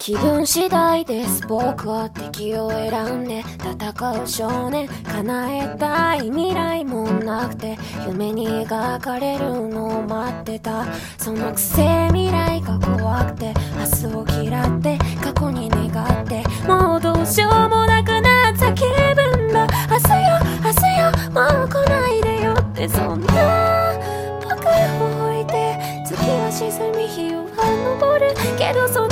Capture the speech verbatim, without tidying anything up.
気分次第です僕は敵を選んで戦う少年叶えたい未来もなくて夢に描かれるのを待ってたそのくせ未来が怖くて明日を嫌って過去に願ってもうどうしようもなくなった気分だ明日よ明日よもう来ないでよってそんな僕を置いて月は沈み日は昇るけどそ